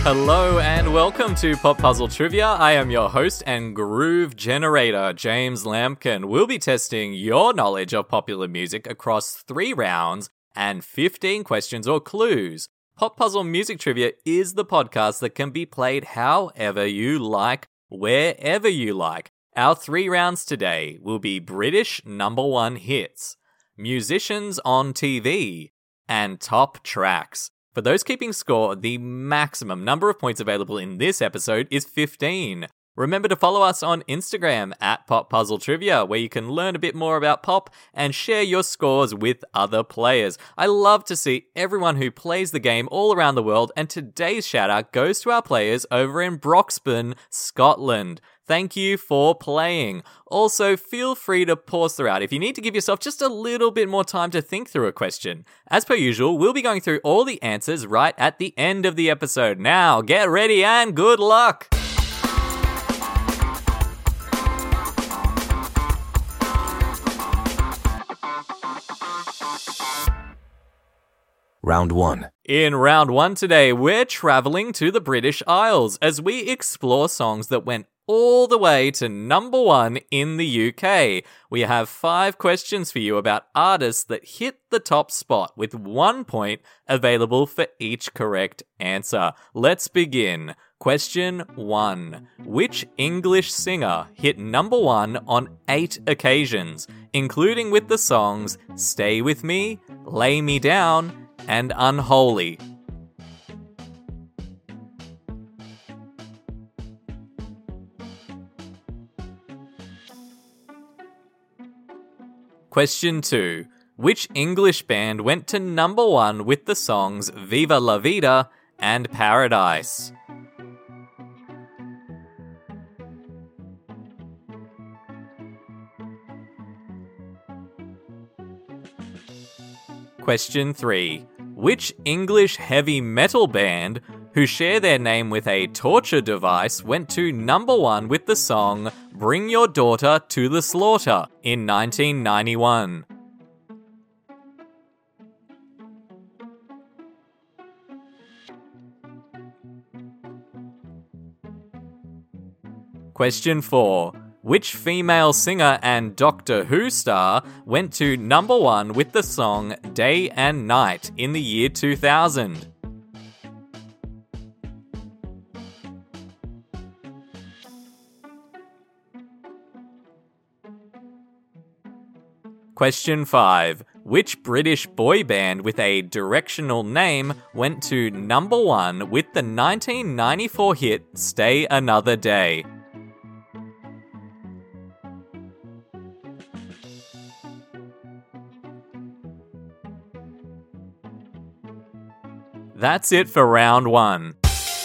Hello and welcome to Pop Puzzle Trivia. I am your host and groove generator, James Lampkin. We'll be testing your knowledge of popular music across 3 rounds and 15 questions or clues. Pop Puzzle Music Trivia is the podcast that can be played however you like, wherever you like. Our 3 rounds today will be British #1 hits, musicians on TV, and top tracks. For those keeping score, the maximum number of points available in this episode is 15. Remember to follow us on Instagram at Pop Puzzle Trivia, where you can learn a bit more about pop and share your scores with other players. I love to see everyone who plays the game all around the world, and today's shout out goes to our players over in Broxburn, Scotland. Thank you for playing. Also, feel free to pause throughout if you need to give yourself just a little bit more time to think through a question. As per usual, we'll be going through all the answers right at the end of the episode. Now, get ready and good luck! Round 1. In round 1 today, we're traveling to the British Isles as we explore songs that went all the way to #1 in the UK. We have 5 questions for you about artists that hit the top spot, with 1 point available for each correct answer. Let's begin. Question 1. Which English singer hit #1 on 8 occasions, including with the songs Stay With Me, Lay Me Down, and Unholy? Question 2. Which English band went to #1 with the songs Viva La Vida and Paradise? Question 3. Which English heavy metal band who share their name with a torture device went to #1 with the song Bring Your Daughter to the Slaughter in 1991? Question 4. Which female singer and Doctor Who star went to #1 with the song Day and Night in the year 2000? Question 5. Which British boy band with a directional name went to #1 with the 1994 hit Stay Another Day? That's it for round 1.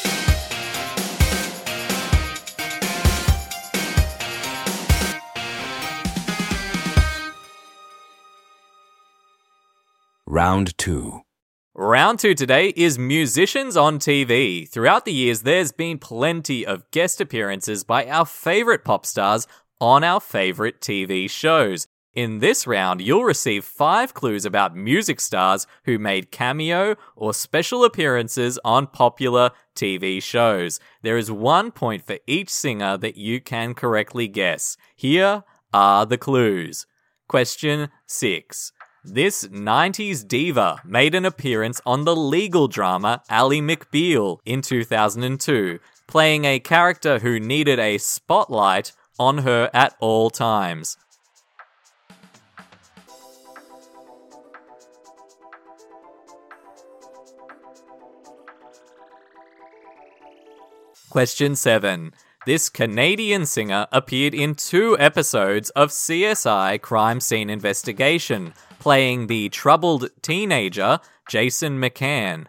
Round 2. Round 2 today is musicians on TV. Throughout the years, there's been plenty of guest appearances by our favourite pop stars on our favourite TV shows. In this round, you'll receive 5 clues about music stars who made cameo or special appearances on popular TV shows. There is 1 point for each singer that you can correctly guess. Here are the clues. Question 6. This 90s diva made an appearance on the legal drama Ally McBeal in 2002, playing a character who needed a spotlight on her at all times. Question 7. This Canadian singer appeared in 2 episodes of CSI Crime Scene Investigation, playing the troubled teenager Jason McCann.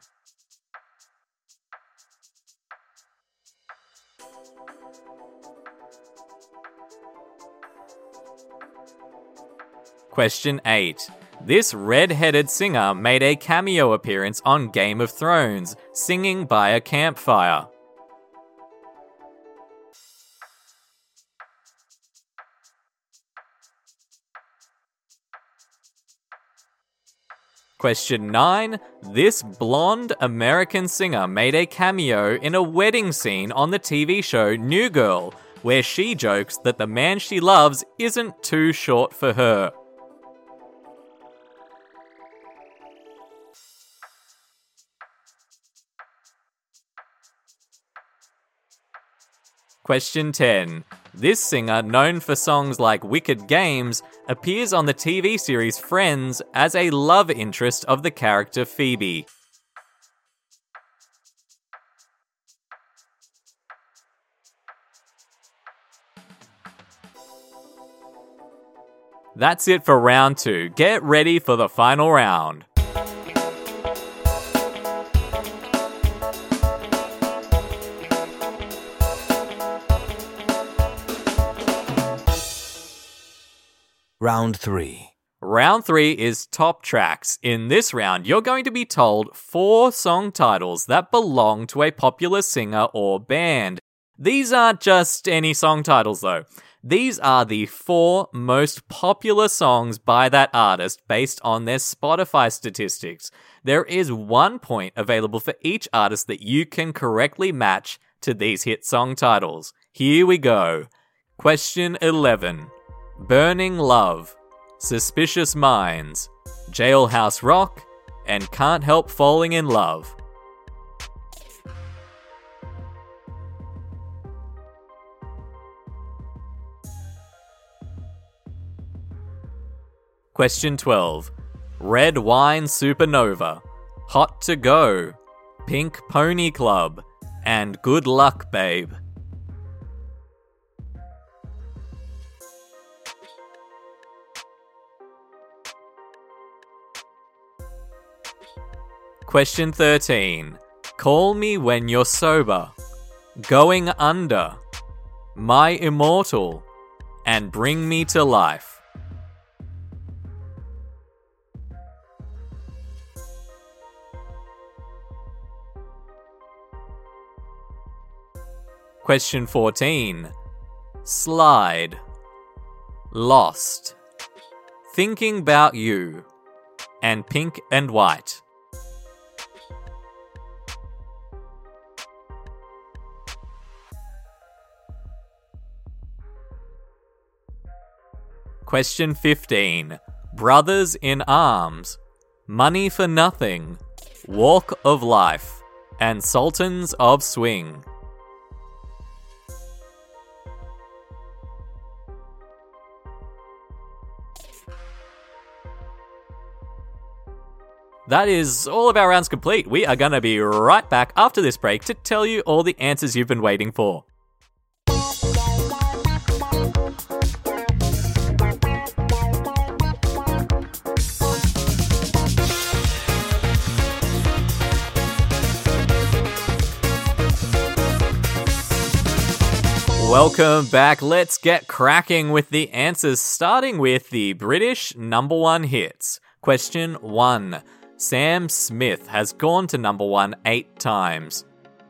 Question 8. This red-headed singer made a cameo appearance on Game of Thrones, singing by a campfire. Question 9. This blonde American singer made a cameo in a wedding scene on the TV show New Girl, where she jokes that the man she loves isn't too short for her. Question 10. This singer, known for songs like Wicked Games, appears on the TV series Friends as a love interest of the character Phoebe. That's it for round 2. Get ready for the final round. Round 3. Round 3 is top tracks. In this round, you're going to be told 4 song titles that belong to a popular singer or band. These aren't just any song titles though. These are the 4 most popular songs by that artist based on their Spotify statistics. There is 1 point available for each artist that you can correctly match to these hit song titles. Here we go. Question 11. Burning Love, Suspicious Minds, Jailhouse Rock, and Can't Help Falling in Love. Question 12. Red Wine Supernova, Hot to Go, Pink Pony Club, and Good Luck Babe. Question 13. Call Me When You're Sober, Going Under, My Immortal, and Bring Me to Life. Question 14. Slide, Lost, Thinking About You, and Pink and White. Question 15. Brothers in Arms, Money for Nothing, Walk of Life, and Sultans of Swing. That is all of our rounds complete. We are going to be right back after this break to tell you all the answers you've been waiting for. Welcome back. Let's get cracking with the answers, starting with the British number 1 hits. Question 1. Sam Smith has gone to number 1 8 times.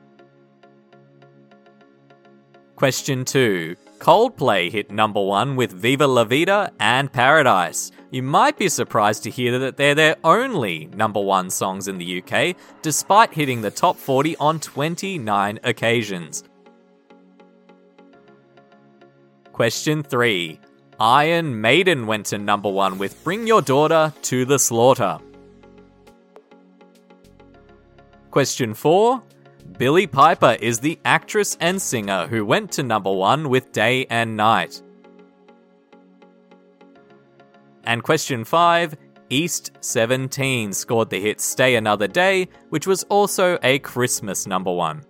Question 2. Coldplay hit number 1 with Viva La Vida and Paradise. You might be surprised to hear that they're their only number 1 songs in the UK, despite hitting the top 40 on 29 occasions. Question 3. Iron Maiden went to number 1 with Bring Your Daughter to the Slaughter. Question 4. Billie Piper is the actress and singer who went to number 1 with Day and Night. And question 5. East 17 scored the hit Stay Another Day, which was also a Christmas number 1.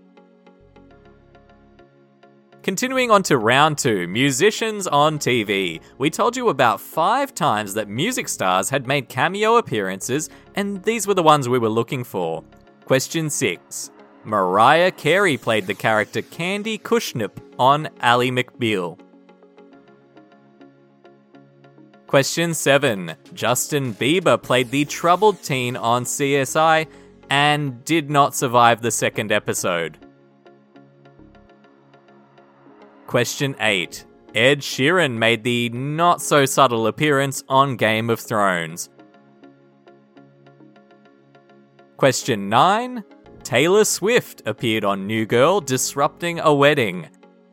Continuing on to round 2, musicians on TV. We told you about 5 times that music stars had made cameo appearances, and these were the ones we were looking for. Question 6. Mariah Carey played the character Candy Kushnip on Ally McBeal. Question 7. Justin Bieber played the troubled teen on CSI and did not survive the 2nd episode. Question 8. Ed Sheeran made the not-so-subtle appearance on Game of Thrones. Question 9. Taylor Swift appeared on New Girl, disrupting a wedding.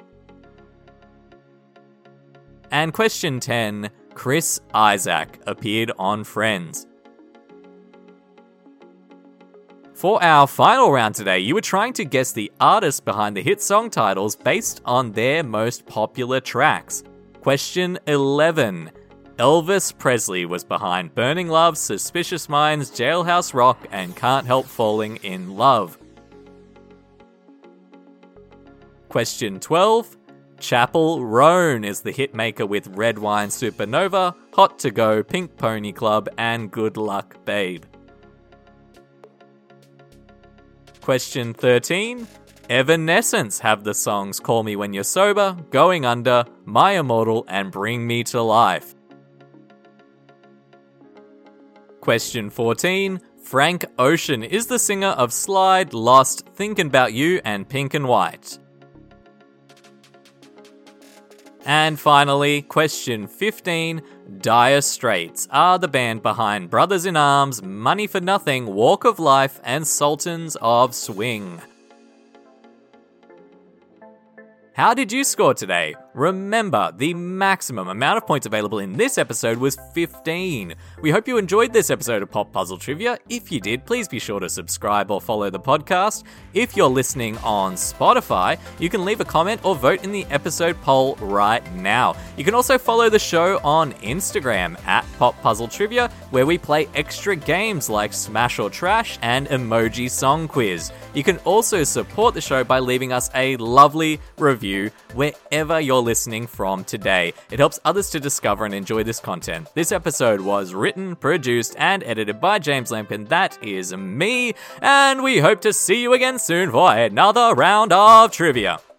And question 10. Chris Isaak appeared on Friends. For our final round today, you were trying to guess the artist behind the hit song titles based on their most popular tracks. Question 11. Elvis Presley was behind Burning Love, Suspicious Minds, Jailhouse Rock, and Can't Help Falling in Love. Question 12. Chappell Roan is the hitmaker with Red Wine Supernova, Hot to Go, Pink Pony Club, and Good Luck Babe. Question 13. Evanescence have the songs Call Me When You're Sober, Going Under, My Immortal, and Bring Me to Life. Question 14. Frank Ocean is the singer of Slide, Lost, Thinkin' About You, and Pink and White. And finally, question 15. Dire Straits are the band behind Brothers in Arms, Money for Nothing, Walk of Life, and Sultans of Swing. How did you score today? Remember, the maximum amount of points available in this episode was 15. We hope you enjoyed this episode of Pop Puzzle Trivia. If you did, please be sure to subscribe or follow the podcast. If you're listening on Spotify, you can leave a comment or vote in the episode poll right now. You can also follow the show on Instagram at Pop Puzzle Trivia, where we play extra games like Smash or Trash and Emoji Song Quiz. You can also support the show by leaving us a lovely review wherever you're listening from today. It helps others to discover and enjoy this content. This episode was written, produced, and edited by James Lampkin. That is me, and we hope to see you again soon for another round of trivia.